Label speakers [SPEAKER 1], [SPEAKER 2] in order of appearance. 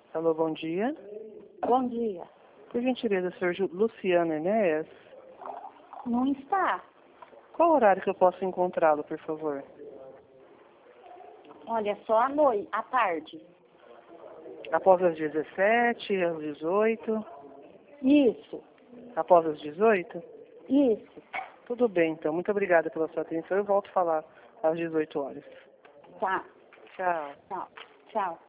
[SPEAKER 1] Alô, bom dia.
[SPEAKER 2] Bom dia.
[SPEAKER 1] Por gentileza, senhor Luciano Enéas?
[SPEAKER 2] Não está.
[SPEAKER 1] Qual horário que eu posso encontrá-lo, por favor?
[SPEAKER 2] Olha, só à noite, à tarde.
[SPEAKER 1] Após as 17, às 18?
[SPEAKER 2] Isso,
[SPEAKER 1] Após as 18?
[SPEAKER 2] isso.
[SPEAKER 1] Tudo bem, então. Muito obrigada pela sua atenção. Eu volto a falar às 18 horas.
[SPEAKER 2] Tá.
[SPEAKER 1] Tchau.
[SPEAKER 2] Tchau. Tchau.